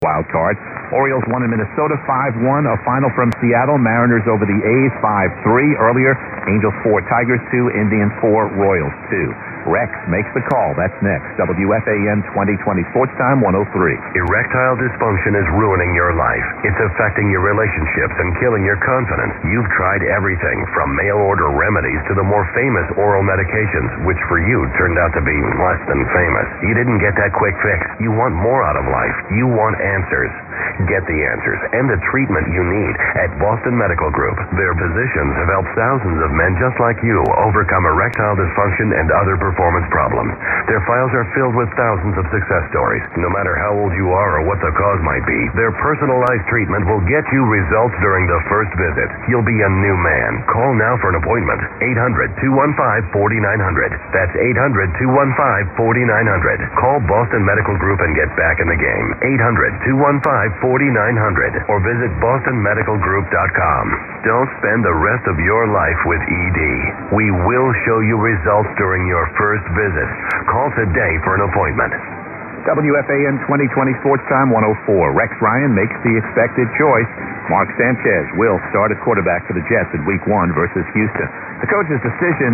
Wild card. Orioles won in Minnesota 5-1. A final from Seattle. Mariners over the A's 5-3. Earlier, Angels 4, Tigers 2, Indians 4, Royals 2. Rex makes the call. That's next. WFAN 2020 Sports Time 103. Erectile dysfunction is ruining your life. It's affecting your relationships and killing your confidence. You've tried everything from mail-order remedies to the more famous oral medications, which for you turned out to be less than famous. You didn't get that quick fix. You want more out of life. You want answers. Get the answers and the treatment you need at Boston Medical Group. Their physicians have helped thousands of men just like you overcome erectile dysfunction and other performance problems. Their files are filled with thousands of success stories. No matter how old you are or what the cause might be, their personalized treatment will get you results during the first visit. You'll be a new man. Call now for an appointment. 800-215-4900. That's 800-215-4900. Call Boston Medical Group and get back in the game. 800-215-4900 or visit bostonmedicalgroup.com. Don't spend the rest of your life with ED. We will show you results during your first visit. Call today for an appointment. WFAN 2020 Sports Time 104. Rex Ryan makes the expected choice. Mark Sanchez will start at quarterback for the Jets in Week 1 versus Houston. The coach's decision